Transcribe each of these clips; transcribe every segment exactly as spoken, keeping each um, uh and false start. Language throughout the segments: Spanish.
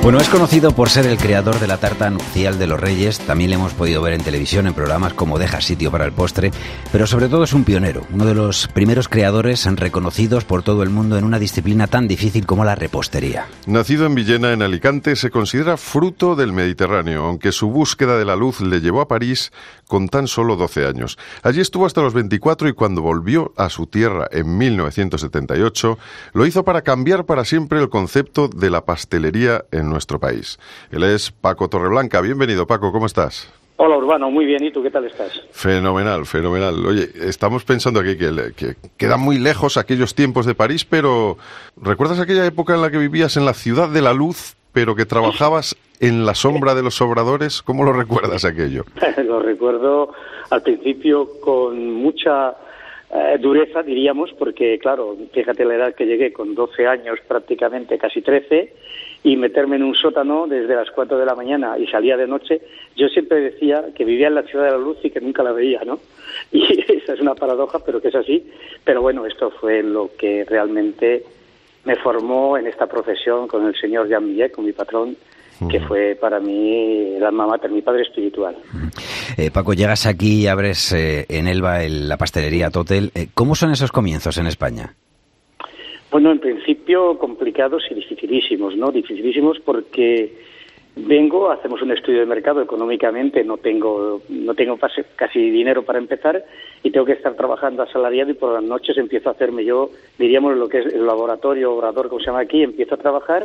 Bueno, es conocido por ser el creador de la tarta nupcial de los Reyes. También le hemos podido ver en televisión en programas como Deja sitio para el postre. Pero sobre todo es un pionero, uno de los primeros creadores reconocidos por todo el mundo en una disciplina tan difícil como la repostería. Nacido en Villena, en Alicante, se considera fruto del Mediterráneo, aunque su búsqueda de la luz le llevó a París con tan solo doce años. Allí estuvo hasta los veinticuatro y cuando volvió a su tierra en mil novecientos setenta y ocho, lo hizo para cambiar para siempre el concepto de la pastelería en nuestro país. Él es Paco Torreblanca. Bienvenido, Paco, ¿cómo estás? Hola, Urbano, muy bien. ¿Y tú qué tal estás? Fenomenal, fenomenal. Oye, estamos pensando aquí que, que quedan muy lejos aquellos tiempos de París, pero ¿recuerdas aquella época en la que vivías en la ciudad de la luz, pero que trabajabas en la sombra de los obradores? ¿Cómo lo recuerdas aquello? Lo recuerdo al principio con mucha eh, dureza, diríamos, porque, claro, fíjate la edad que llegué, con doce años prácticamente, casi trece, y meterme en un sótano desde las cuatro de la mañana y salía de noche. Yo siempre decía que vivía en la ciudad de la luz y que nunca la veía, ¿no? Y esa es una paradoja, pero que es así. Pero bueno, esto fue lo que realmente me formó en esta profesión con el señor Jean Millet, con mi patrón, que fue para mí el alma mater, mi padre espiritual. Eh, Paco, llegas aquí y abres eh, en Elba el, la pastelería Totel. Eh, ¿Cómo son esos comienzos en España? Bueno, en principio complicados y dificilísimos, ¿no? Dificilísimos porque vengo, hacemos un estudio de mercado, económicamente no tengo no tengo casi dinero para empezar y tengo que estar trabajando asalariado y por las noches empiezo a hacerme yo, diríamos lo que es el laboratorio, obrador, como se llama aquí, empiezo a trabajar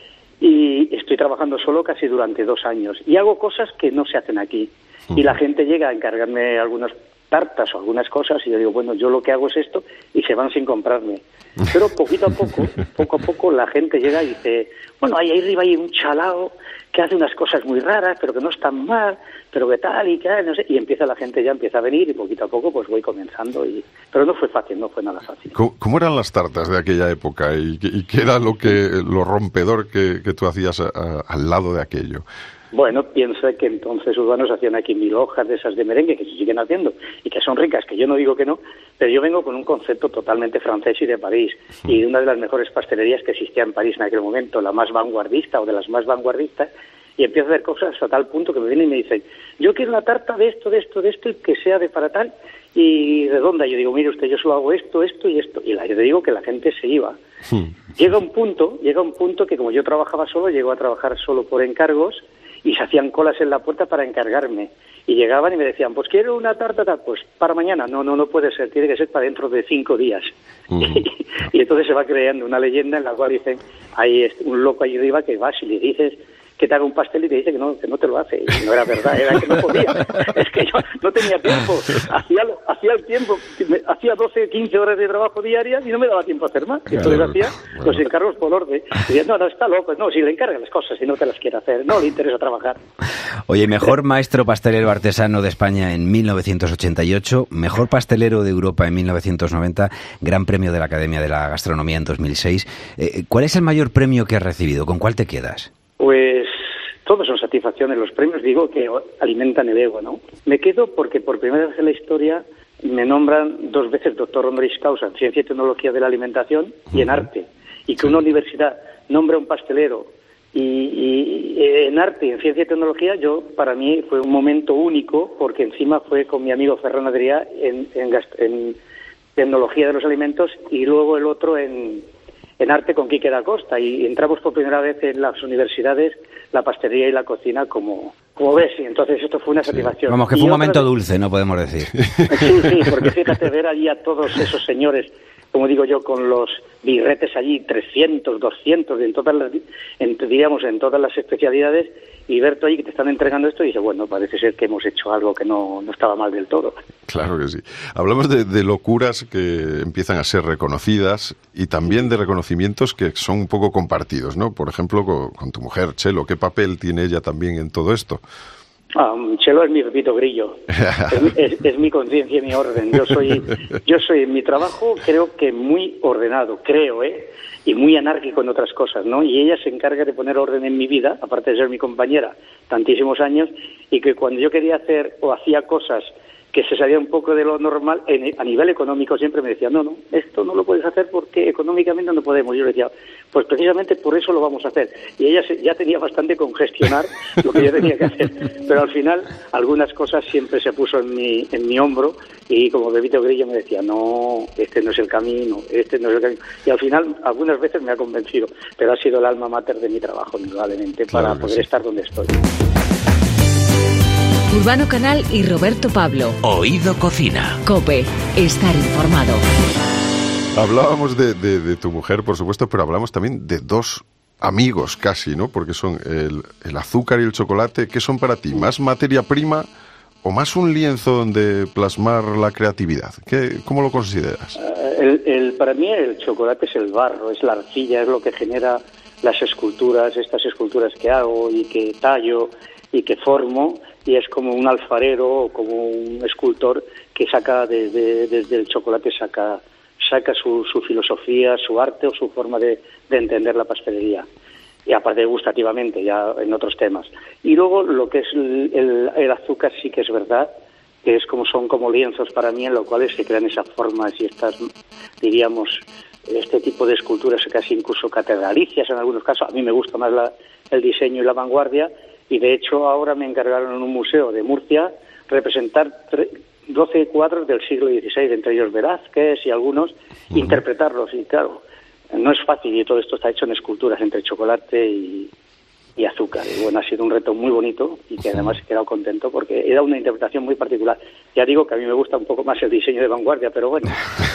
y estoy trabajando solo casi durante dos años y hago cosas que no se hacen aquí. Uh-huh. Y la gente llega a encargarme algunas tartas o algunas cosas y yo digo, bueno, yo lo que hago es esto y se van sin comprarme. Pero poquito a poco, poco a poco la gente llega y dice, bueno, ahí arriba hay un chalao que hace unas cosas muy raras, pero que no están mal, pero que tal y que no sé, y empieza la gente ya empieza a venir y poquito a poco pues voy comenzando y pero no fue fácil, no fue nada fácil. ¿Cómo, cómo eran las tartas de aquella época y, y qué era lo que lo rompedor que, que tú hacías a, a, al lado de aquello? Bueno, piensa que entonces urbanos hacían aquí mil hojas de esas de merengue que se siguen haciendo y que son ricas, que yo no digo que no, pero yo vengo con un concepto totalmente francés y de París y de una de las mejores pastelerías que existía en París en aquel momento, la más vanguardista o de las más vanguardistas, y empiezo a hacer cosas a tal punto que me vienen y me dicen, yo quiero una tarta de esto, de esto, de esto y que sea de para tal y redonda. Yo digo, mire usted, yo solo hago esto, esto y esto. Y la, yo te digo que la gente se iba. Sí. Llega un punto, llega un punto que como yo trabajaba solo, llego a trabajar solo por encargos y se hacían colas en la puerta para encargarme. Y llegaban y me decían, pues quiero una tarta, tal, pues para mañana. No, no, no puede ser, tiene que ser para dentro de cinco días. Uh, y, y entonces se va creando una leyenda en la cual dicen, hay un loco allí arriba que vas y le dices que te haga un pastel y te dice que no, que no te lo hace. Y no era verdad, era que no podía. Es que yo no tenía tiempo. Hacía, hacía el tiempo, hacía doce, quince horas de trabajo diarias y no me daba tiempo a hacer más. Entonces claro, hacía bueno. los encargos por orden. Y decía, no, no, está loco. No, si le encargan las cosas y no te las quiere hacer, no le interesa trabajar. Oye, mejor maestro pastelero artesano de España en mil novecientos ochenta y ocho, mejor pastelero de Europa en mil novecientos noventa, gran premio de la Academia de la Gastronomía en dos mil seis. Eh, ¿Cuál es el mayor premio que has recibido? ¿Con cuál te quedas? Pues todos son satisfacciones. Los premios, digo, que alimentan el ego, ¿no? Me quedo porque por primera vez en la historia me nombran dos veces doctor honoris causa en Ciencia y Tecnología de la Alimentación y en Arte. Y que una universidad nombra a un pastelero y, y, y en Arte y en Ciencia y Tecnología, yo para mí fue un momento único porque encima fue con mi amigo Ferran Adrià en, en, en Tecnología de los Alimentos y luego el otro en... en Arte con Quique da Costa y entramos por primera vez en las universidades la pastelería y la cocina como, como ves y entonces esto fue una satisfacción. Sí. Vamos, que fue y un momento vez... dulce, no podemos decir. Sí, sí, porque fíjate ver allí a todos esos señores, como digo yo, con los birretes allí, trescientos, doscientos, en todas las, en, diríamos, en todas las especialidades y ver tú ahí que te están entregando esto y dices, bueno, parece ser que hemos hecho algo que no, no estaba mal del todo. Claro que sí. Hablamos de, de locuras que empiezan a ser reconocidas y también de reconocimientos que son un poco compartidos, ¿no? Por ejemplo, con, con tu mujer, Chelo, ¿qué papel tiene ella también en todo esto? Ah, Chelo es mi Pepito Grillo, es, es, es mi conciencia y mi orden. Yo soy, yo soy en mi trabajo creo que muy ordenado, creo, ¿eh? Y muy anárquico en otras cosas, ¿no? Y ella se encarga de poner orden en mi vida, aparte de ser mi compañera tantísimos años, y que cuando yo quería hacer o hacía cosas que se salía un poco de lo normal. En, a nivel económico siempre me decía, no, no, esto no lo puedes hacer porque económicamente no podemos. Yo le decía, pues precisamente por eso lo vamos a hacer. Y ella se, ya tenía bastante con gestionar lo que yo tenía que hacer. Pero al final, algunas cosas siempre se puso en mi, en mi hombro, y como Bebito Grillo me decía, no, este no es el camino, este no es el camino. Y al final, algunas veces me ha convencido, pero ha sido el alma mater de mi trabajo, indudablemente, claro para poder sí. estar donde estoy. Urbano Canal y Roberto Pablo. Oído Cocina. COPE. Estar informado. Hablábamos de, de, de tu mujer, por supuesto, pero hablamos también de dos amigos casi, ¿no? Porque son el, el azúcar y el chocolate. ¿Qué son para ti? ¿Más materia prima o más un lienzo donde plasmar la creatividad? ¿Qué, ¿Cómo lo consideras? Uh, el, el, para mí el chocolate es el barro, es la arcilla, es lo que genera las esculturas, estas esculturas que hago y que tallo y que formo, y es como un alfarero o como un escultor que saca desde, desde el chocolate, saca saca su, su filosofía, su arte o su forma de, de entender la pastelería. Y aparte gustativamente, ya en otros temas. Y luego lo que es el, el, el azúcar sí que es verdad, que es como son como lienzos para mí, en los cuales se crean esas formas y estas, diríamos, este tipo de esculturas casi incluso catedralicias en algunos casos. A mí me gusta más la, el diseño y la vanguardia, y de hecho ahora me encargaron en un museo de Murcia representar tre- doce cuadros del siglo dieciséis, entre ellos Velázquez y algunos, uh-huh. interpretarlos, y claro, no es fácil, y todo esto está hecho en esculturas entre chocolate y, y azúcar. Y bueno, ha sido un reto muy bonito, y que además he quedado contento porque era una interpretación muy particular. Ya digo que a mí me gusta un poco más el diseño de vanguardia, pero bueno,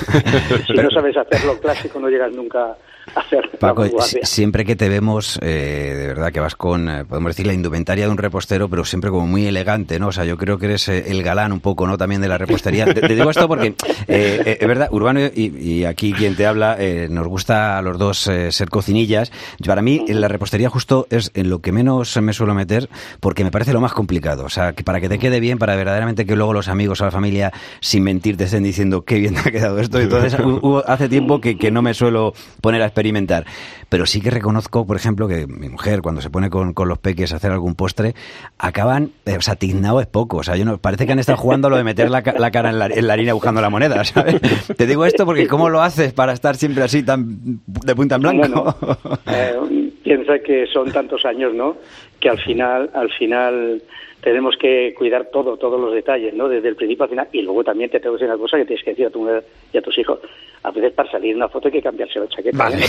si no sabes hacerlo clásico no llegas nunca a hacer Paco, la vanguardia. Siempre que te vemos, eh, de verdad que vas con, eh, podemos decir, la indumentaria de un repostero, pero siempre como muy elegante, ¿no? O sea, yo creo que eres eh, el galán un poco, ¿no? También de la repostería. Te, te digo esto porque, eh, eh, es verdad, Urbano y, y aquí quien te habla, eh, nos gusta a los dos eh, ser cocinillas. Para mí, en la repostería justo es en lo que menos me suelo meter, porque me parece lo más complicado. O sea, que para que te quede bien, para verdaderamente que luego los amigos o la familia, sin mentir, te estén diciendo qué bien te ha quedado esto. Entonces, hubo, hace tiempo que, que no me suelo poner a experimentar. Pero sí que reconozco, por ejemplo, que mi mujer, cuando se pone con, con los peques a hacer algún postre, acaban, eh, o sea, tiznado es poco. O sea, yo no, parece que han estado jugando a lo de meter la, la cara en la, en la harina buscando la moneda, ¿sabes? Te digo esto porque ¿cómo lo haces para estar siempre así tan de punta en blanco? Bueno, eh, piensa que son tantos años, ¿no? Que al final, al final tenemos que cuidar todo, todos los detalles, ¿no? Desde el principio al final. Y luego también te tengo que decir una cosa que tienes que decir a tu mujer y a tus hijos. A veces para salir en una foto hay que cambiarse la chaqueta. Vale.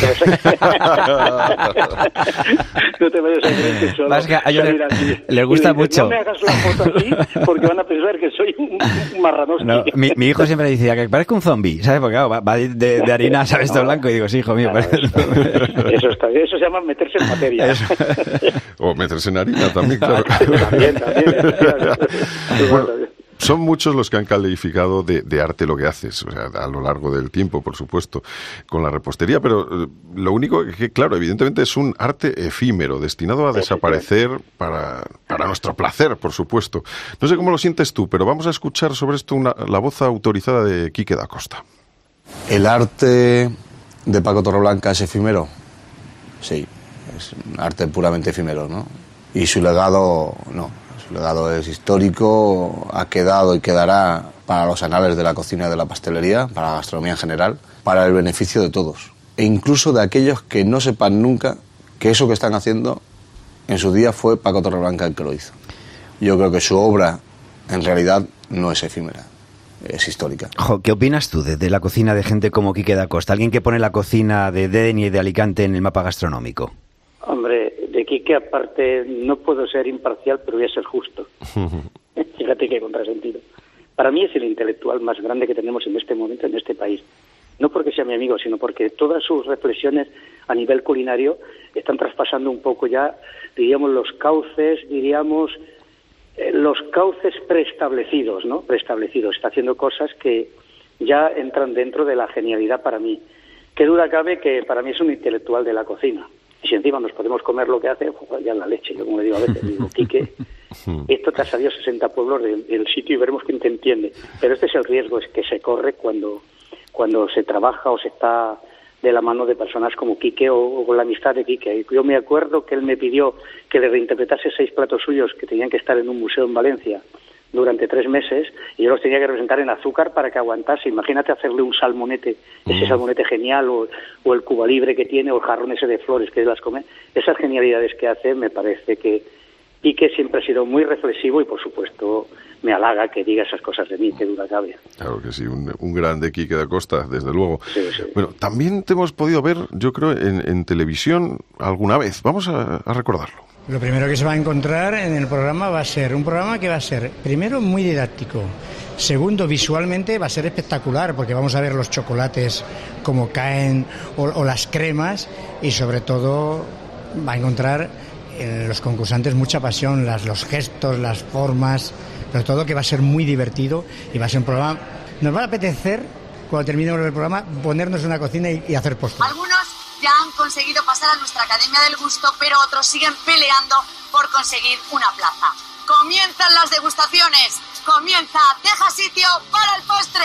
No te vayas a creer que solo salir así. Les gusta dices, mucho. No me hagas la foto así porque van a pensar que soy un, un marranosco. No, mi, mi hijo siempre decía que parezco un zombie, ¿sabes? Porque claro, va, va de, de harina, ¿sabes? Todo blanco. Y digo, sí, hijo mío. Claro, eso, eso, está, eso se llama meterse en materia. Eso. O meterse en harina también, claro. También, también. Bueno, son muchos los que han calificado de, de arte lo que haces, o sea, a lo largo del tiempo, por supuesto, con la repostería, pero eh, lo único que, claro, evidentemente es un arte efímero, destinado a desaparecer para, para nuestro placer, por supuesto. No sé cómo lo sientes tú, pero vamos a escuchar sobre esto una, la voz autorizada de Quique da Costa. ¿El arte de Paco Torreblanca es efímero? Sí, es un arte puramente efímero, ¿no? Y su legado, no. Su legado es histórico, ha quedado y quedará para los anales de la cocina y de la pastelería, para la gastronomía en general, para el beneficio de todos. E incluso de aquellos que no sepan nunca que eso que están haciendo en su día fue Paco Torreblanca el que lo hizo. Yo creo que su obra en realidad no es efímera, es histórica. Jo, ¿qué opinas tú de, de la cocina de gente como Quique da Costa? Alguien que pone la cocina de Deden y de Alicante en el mapa gastronómico. Hombre, de Quique aparte no puedo ser imparcial, pero voy a ser justo. Fíjate qué contrasentido. Para mí es el intelectual más grande que tenemos en este momento en este país. No porque sea mi amigo, sino porque todas sus reflexiones a nivel culinario están traspasando un poco ya, diríamos, los cauces, diríamos, eh, los cauces preestablecidos, ¿no? Preestablecidos. Está haciendo cosas que ya entran dentro de la genialidad para mí. Qué duda cabe que para mí es un intelectual de la cocina. Y si encima nos podemos comer lo que hace, pues ya la leche. Yo como le digo a veces, digo, Quique, esto te ha salido sesenta pueblos del, del sitio y veremos quién te entiende. Pero este es el riesgo, es que se corre cuando, cuando se trabaja o se está de la mano de personas como Quique o, o con la amistad de Quique. Yo me acuerdo que él me pidió que le reinterpretase seis platos suyos que tenían que estar en un museo en Valencia durante tres meses y yo los tenía que representar en azúcar para que aguantase. Imagínate hacerle un salmonete, ese salmonete genial, o, o el Cuba Libre que tiene, o el jarrón ese de flores que las come. Esas genialidades que hace, me parece que Quique siempre ha sido muy reflexivo y, por supuesto, me halaga que diga esas cosas de mí, que duda cabe. Claro que sí, un, un grande Quique da Costa, desde luego. Sí, sí. Bueno, también te hemos podido ver, yo creo, en, en televisión alguna vez. Vamos a, a recordarlo. Lo primero que se va a encontrar en el programa va a ser un programa que va a ser, primero, muy didáctico. Segundo, visualmente va a ser espectacular, porque vamos a ver los chocolates como caen, o, o las cremas, y sobre todo va a encontrar en los concursantes mucha pasión, las, los gestos, las formas, pero todo que va a ser muy divertido y va a ser un programa. Nos va a apetecer, cuando terminemos el programa, ponernos en una cocina y, y hacer postres. Algunos ya han conseguido pasar a nuestra Academia del Gusto, pero otros siguen peleando por conseguir una plaza. Comienzan las degustaciones. Comienza, deja sitio para el postre.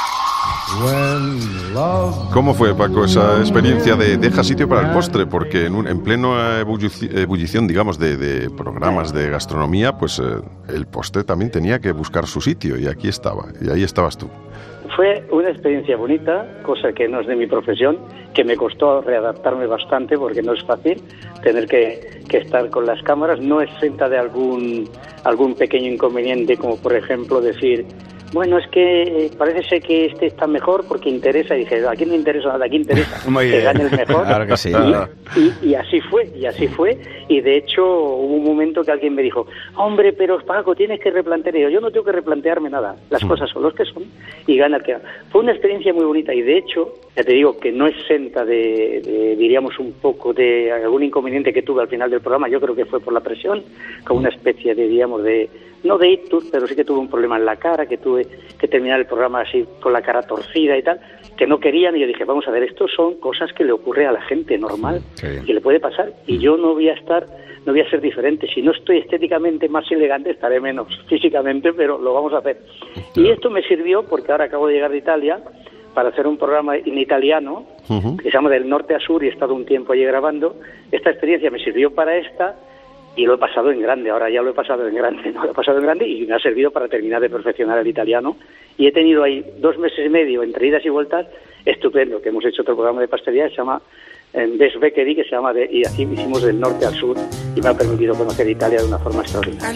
¿Cómo fue, Paco, esa experiencia de deja sitio para el postre? Porque en, un, en plena ebullición, digamos, de, de programas de gastronomía, pues eh, el postre también tenía que buscar su sitio, y aquí estaba, y ahí estabas tú. Fue una experiencia bonita, cosa que no es de mi profesión, que me costó readaptarme bastante porque no es fácil tener que, que estar con las cámaras. No exenta de algún, algún pequeño inconveniente, como por ejemplo decir, bueno, es que parece ser que este está mejor porque interesa. Y dije, ¿a quién no interesa nada? ¿A quién interesa? Que gane el mejor. Claro que sí. Y, y, y así fue, y así fue. Y de hecho hubo un momento que alguien me dijo, hombre, pero Paco, tienes que replantear. Y yo, yo no tengo que replantearme nada. Las cosas son los que son y gana el que gana. Fue una experiencia muy bonita y de hecho, ya te digo que no exenta de, de, diríamos, un poco de algún inconveniente que tuve al final del programa. Yo creo que fue por la presión, con una especie de, digamos, de... no de ictus, pero sí que tuve un problema en la cara, que tuve que terminar el programa así con la cara torcida y tal, que no querían, y yo dije, vamos a ver, esto son cosas que le ocurre a la gente normal, sí, y le puede pasar, y yo no voy a estar, no voy a ser diferente. Si no estoy estéticamente más elegante, estaré menos físicamente, pero lo vamos a hacer. Sí. Y esto me sirvió porque ahora acabo de llegar de Italia para hacer un programa en italiano, uh-huh, que se llama Del Norte a Sur, y he estado un tiempo allí grabando. Esta experiencia me sirvió para esta, y lo he pasado en grande, ahora ya lo he pasado en grande, ¿no? Lo he pasado en grande y me ha servido para terminar de perfeccionar el italiano. Y he tenido ahí dos meses y medio, entre idas y vueltas, estupendo, que hemos hecho otro programa de pastelería que se llama en Best Bakery, que se llama de, y así hicimos Del Norte al Sur, y me ha permitido conocer Italia de una forma extraordinaria.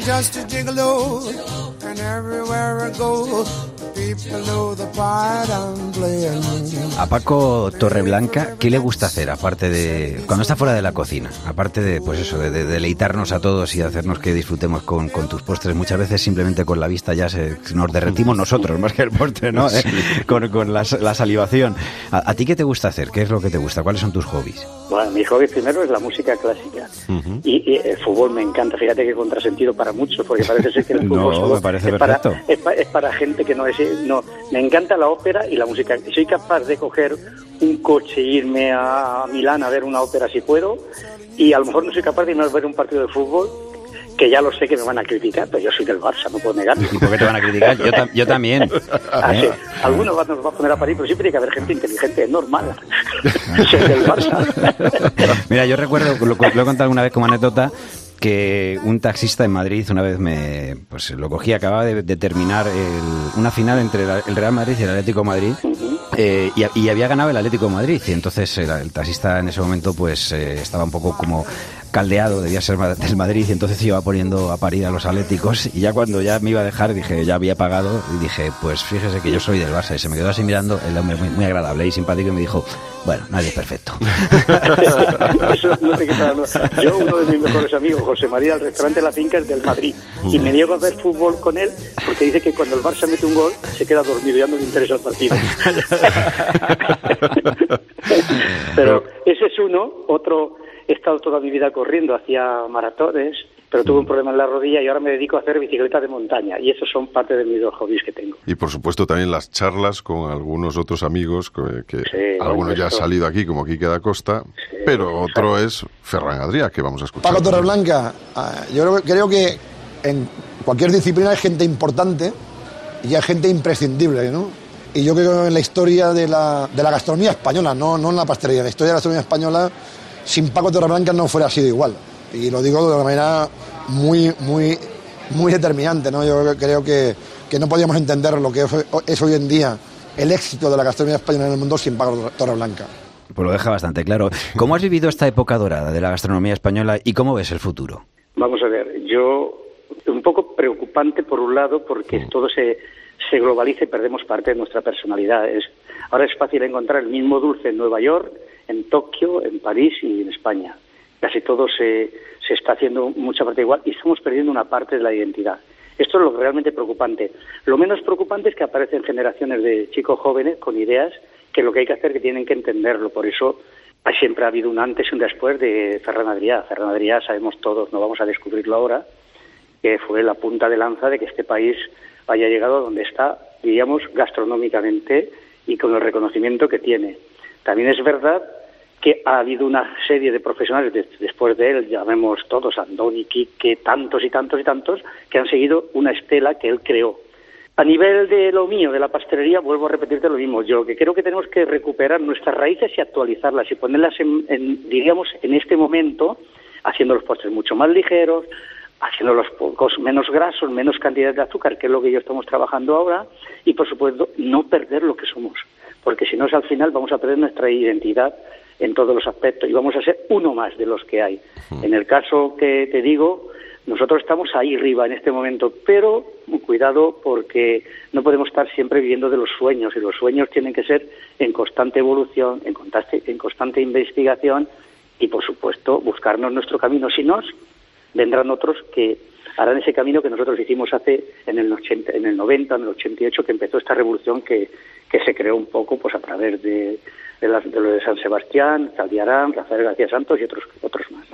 A Paco Torreblanca, ¿qué le gusta hacer aparte de cuando está fuera de la cocina? Aparte de, pues eso, de, de deleitarnos a todos y hacernos que disfrutemos con, con tus postres. Muchas veces simplemente con la vista ya se, nos derretimos nosotros más que el postre, ¿no? Sí. ¿Eh? Con, con la, la salivación. ¿A, ¿A ti qué te gusta hacer? ¿Qué es lo que te gusta? ¿Cuáles son tus hobbies? Bueno, mi hobby primero es la música clásica. Uh-huh. y, y el fútbol me encanta. Fíjate que contrasentido para muchos, porque parece ser que el fútbol no, solo me parece es, perfecto. Para, es, para, es para gente que no es... No, me encanta la ópera y la música. Soy capaz de coger un coche e irme a Milán a ver una ópera si puedo, y a lo mejor no soy capaz de irme a ver un partido de fútbol, que ya lo sé que me van a criticar, pero yo soy del Barça, no puedo negarlo. ¿Y por qué te van a criticar? Yo, ta- yo también. Ah, sí. Algunos nos va a poner a parir, pero siempre tiene que haber gente inteligente, normal. Soy del Barça. Mira, yo recuerdo, lo, lo he contado alguna vez como anécdota, que un taxista en Madrid una vez me pues lo cogí, acababa de, de terminar el, una final entre la, el Real Madrid y el Atlético de Madrid, uh-huh, eh, y, y había ganado el Atlético de Madrid, y entonces el, el taxista en ese momento pues eh, estaba un poco como caldeado, debía ser del Madrid, y entonces iba poniendo a parir a los atléticos, y ya cuando ya me iba a dejar, dije, ya había pagado, y dije, pues fíjese que yo soy del Barça, y se me quedó así mirando, el hombre muy, muy agradable y simpático, y me dijo, bueno, nadie es perfecto. Eso no te quita, no. Yo, uno de mis mejores amigos, José María, el restaurante La Finca es del Madrid, y me niego a ver fútbol con él porque dice que cuando el Barça mete un gol se queda dormido, ya no le interesa el partido. Pero ese es uno. Otro, he estado toda mi vida corriendo, hacía maratones, pero tuve un problema en la rodilla y ahora me dedico a hacer bicicleta de montaña, y esos son parte de mis dos hobbies que tengo. Y por supuesto también las charlas con algunos otros amigos, que, que sí, algunos ya han salido aquí, como Quique da Costa, sí, pero otro es Ferran Adrià, que vamos a escuchar. Paco Torreblanca, yo creo, creo que en cualquier disciplina hay gente importante y hay gente imprescindible, ¿no? Y yo creo que en la historia de la, de la gastronomía española, no, no en la pastelería, en la historia de la gastronomía española, sin Paco Torreblanca no fuera sido igual. Y lo digo de una manera muy, muy muy determinante, ¿no? Yo creo que, que no podíamos entender lo que es hoy en día el éxito de la gastronomía española en el mundo sin Paco Torreblanca. Pues lo deja bastante claro. ¿Cómo has vivido esta época dorada de la gastronomía española y cómo ves el futuro? Vamos a ver, yo un poco preocupante por un lado porque mm. todo se, se globaliza y perdemos parte de nuestra personalidad. Es, ahora es fácil encontrar el mismo dulce en Nueva York, en Tokio, en París y en España. Casi todo se, se está haciendo mucha parte igual y estamos perdiendo una parte de la identidad. Esto es lo realmente preocupante. Lo menos preocupante es que aparecen generaciones de chicos jóvenes con ideas que lo que hay que hacer es que tienen que entenderlo. Por eso siempre ha habido un antes y un después de Ferran Adrià. Ferran Adrià sabemos todos, no vamos a descubrirlo ahora, que fue la punta de lanza de que este país haya llegado a donde está, diríamos, gastronómicamente y con el reconocimiento que tiene. También es verdad que ha habido una serie de profesionales de, después de él, llamemos todos, Andoni, Quique, tantos y tantos y tantos, que han seguido una estela que él creó. A nivel de lo mío, de la pastelería, vuelvo a repetirte lo mismo. Yo que creo que tenemos que recuperar nuestras raíces y actualizarlas y ponerlas, en, en, diríamos, en este momento, haciendo los postres mucho más ligeros, haciendo los pocos menos grasos, menos cantidad de azúcar, que es lo que yo estamos trabajando ahora, y por supuesto no perder lo que somos, porque si no es al final vamos a perder nuestra identidad en todos los aspectos y vamos a ser uno más de los que hay. En el caso que te digo, nosotros estamos ahí arriba en este momento, pero cuidado porque no podemos estar siempre viviendo de los sueños y los sueños tienen que ser en constante evolución, en constante, en constante investigación y por supuesto buscarnos nuestro camino. Si no, vendrán otros que harán ese camino que nosotros hicimos hace en el ochenta, en el noventa, en el ochenta y ocho, que empezó esta revolución que, que se creó un poco pues a través de, de, las, de lo de San Sebastián, Caldiarán, Rafael García Santos y otros otros más.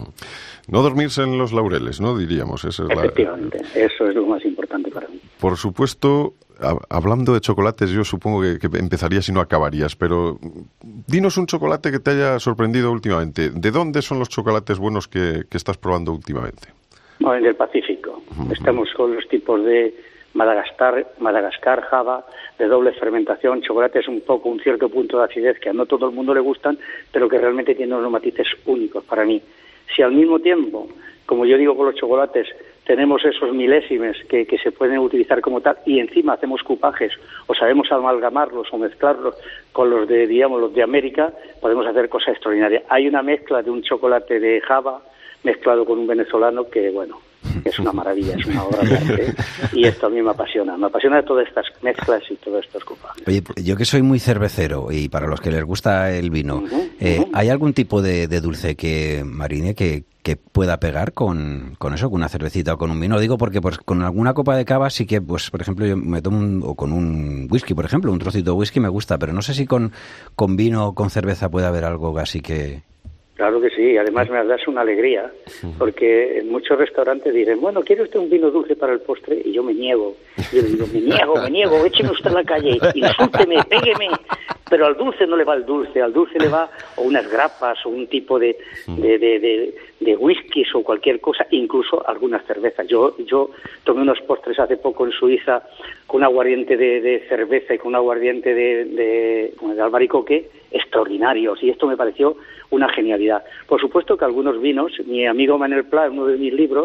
No dormirse en los laureles, ¿no? Diríamos. Esa es Efectivamente, la... eso es lo más importante para mí. Por supuesto, hablando de chocolates, yo supongo que, que empezarías y no acabarías, pero dinos un chocolate que te haya sorprendido últimamente. ¿De dónde son los chocolates buenos que, que estás probando últimamente? No, en el Pacífico. Uh-huh. Estamos con los tipos de Madagascar, Madagascar, Java, de doble fermentación, chocolates un poco, un cierto punto de acidez que a no todo el mundo le gustan, pero que realmente tienen unos matices únicos para mí. Si al mismo tiempo, como yo digo con los chocolates, tenemos esos milésimes que, que se pueden utilizar como tal y encima hacemos cupajes o sabemos amalgamarlos o mezclarlos con los de, digamos, los de América, podemos hacer cosas extraordinarias. Hay una mezcla de un chocolate de Java mezclado con un venezolano que, bueno, es una maravilla, es una obra de arte y esto a mí me apasiona, me apasiona todas estas mezclas y todos estos cupajes. Oye, yo que soy muy cervecero y para los que les gusta el vino, uh-huh, eh, uh-huh. ¿hay algún tipo de, de dulce que, Marine, que, que pueda pegar con, con eso, con una cervecita o con un vino? Lo digo porque pues con alguna copa de cava sí que, pues por ejemplo, yo me tomo un, o con un whisky, por ejemplo, un trocito de whisky me gusta, pero no sé si con, con vino o con cerveza puede haber algo así que... Claro que sí, además me das una alegría, porque en muchos restaurantes dicen, bueno, ¿quiere usted un vino dulce para el postre? Y yo me niego, yo digo, me niego, me niego, écheme usted a la calle, insúlteme, pégueme, pero al dulce no le va el dulce, al dulce le va o unas grapas o un tipo de, de, de, de, de whiskies o cualquier cosa, incluso algunas cervezas. Yo yo tomé unos postres hace poco en Suiza con un aguardiente de, de cerveza y con un aguardiente de, de, de albaricoque extraordinarios, y esto me pareció una genialidad. Por supuesto que algunos vinos, mi amigo Manuel Pla, en uno de mis libros,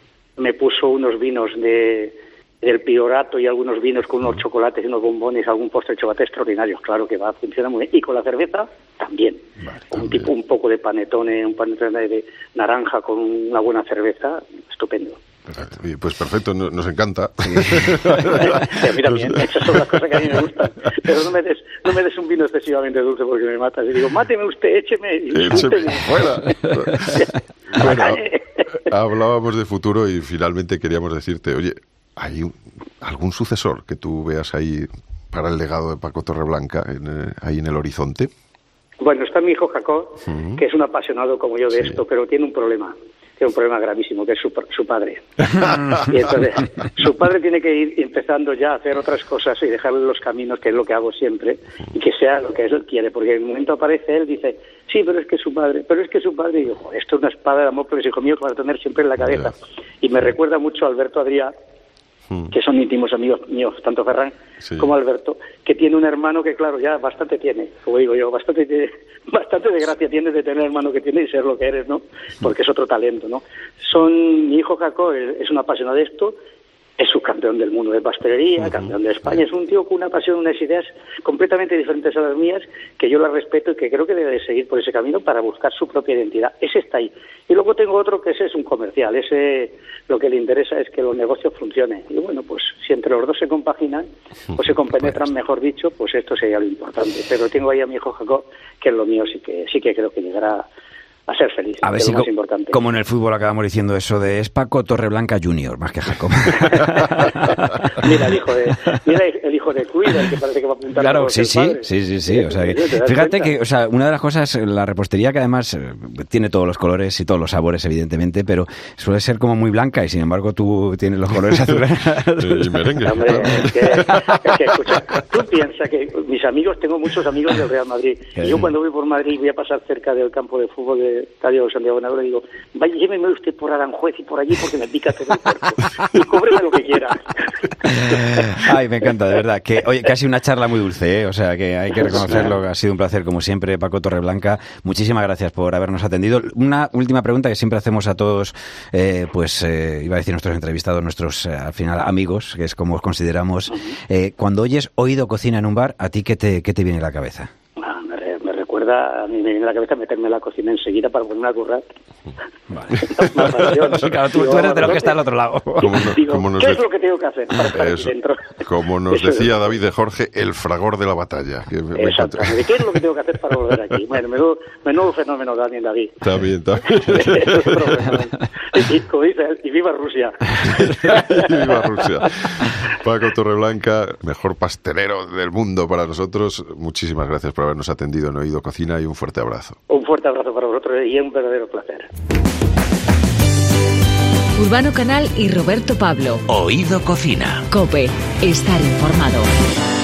me puso unos vinos de del Priorato y algunos vinos con unos chocolates y unos bombones, algún postre de chocolate extraordinarios, claro que va a funcionar muy bien. Y con la cerveza también. Vale, un también. tipo un poco de panetone, un panetone de naranja con una buena cerveza, estupendo. Pues perfecto, nos encanta. Sí, a mí también, esas son las cosas que a mí me gustan. Pero no me des, no me des un vino excesivamente dulce porque me matas. Y digo, máteme usted, écheme, écheme fuera. Bueno, hablábamos de futuro y finalmente queríamos decirte, oye, ¿hay un, algún sucesor que tú veas ahí para el legado de Paco Torreblanca en, eh, ahí en el horizonte? Bueno, está mi hijo Jacob, uh-huh. que es un apasionado como yo de sí. esto, pero tiene un problema. Tiene un problema gravísimo, que es su, su padre. Y entonces, su padre tiene que ir empezando ya a hacer otras cosas y dejarle los caminos, que es lo que hago siempre, y que sea lo que él quiere, porque en el momento aparece él, dice, sí, pero es que su padre, pero es que su padre, y yo, joder, esto es una espada de amor, porque es hijo mío que va a tener siempre en la cabeza. Y me recuerda mucho a Alberto Adrià, mm. que son íntimos amigos míos, tanto Ferran sí. como Alberto, que tiene un hermano que, claro, ya bastante tiene, como digo yo, bastante de, bastante de gracia tiene de tener el hermano que tiene y ser lo que eres, ¿no? Porque es otro talento, ¿no? Son, mi hijo Jacob es un apasionado de esto, es subcampeón del mundo de pastelería, uh-huh. campeón de España, es un tío con una pasión, unas ideas completamente diferentes a las mías, que yo las respeto y que creo que debe de seguir por ese camino para buscar su propia identidad. Ese está ahí. Y luego tengo otro que ese es un comercial, ese lo que le interesa es que los negocios funcionen. Y bueno, pues si entre los dos se compaginan, o se compenetran, mejor dicho, pues esto sería lo importante. Pero tengo ahí a mi hijo Jacob, que es lo mío, sí que sí que creo que llegará a ser feliz. A ver si, co- como en el fútbol acabamos diciendo eso de es Paco Torreblanca junior, más que Jacob. Mira el hijo de, mira el hijo de Cuida, el que parece que va a apuntar. Claro, sí, sí, sí, sí, sí. O sea, que, fíjate que, o sea, una de las cosas, la repostería que además eh, tiene todos los colores y todos los sabores, evidentemente, pero suele ser como muy blanca y sin embargo tú tienes los colores azules. Y merengue. Hombre, es que, es que, escucha, tú piensas que mis amigos, tengo muchos amigos del Real Madrid, y yo cuando voy por Madrid voy a pasar cerca del campo de fútbol de Estadio Santiago Bernabéu, le digo, vaya, lléveme usted por Aranjuez y por allí porque me pica todo el cuerpo. Y cóbreme lo que quiera. Ay, me encanta, de verdad. Que, oye, casi una charla muy dulce, ¿eh? O sea, que hay que reconocerlo. Ha sido un placer, como siempre, Paco Torreblanca. Muchísimas gracias por habernos atendido. Una última pregunta que siempre hacemos a todos, eh, pues, eh, iba a decir nuestros entrevistados, nuestros, eh, al final, amigos, que es como os consideramos. Eh, cuando oyes Oído Cocina en un bar, ¿a ti qué te, qué te viene a la cabeza? A mí me viene a la cabeza meterme en la cocina enseguida para ponerme a currar. Vale. Claro, tú, tú eres de los que está al otro lado. Como no, Digo, como nos ¿qué de... es lo que tengo que hacer para estar Eso, aquí dentro? Como nos Eso decía es. David de Jorge, el fragor de la batalla. Que me, me Exactamente. ¿Qué es lo que tengo que hacer para volver aquí? Bueno, menudo, menudo fenómeno, Daniel David. Está bien, está bien. Y como dice, y viva Rusia. Y viva Rusia. Paco Torreblanca, mejor pastelero del mundo para nosotros. Muchísimas gracias por habernos atendido en Oído Cocina y un fuerte abrazo. Un fuerte abrazo para vosotros y un verdadero placer. Urbano Canal y Roberto Pablo. Oído Cocina. COPE. Estar informado.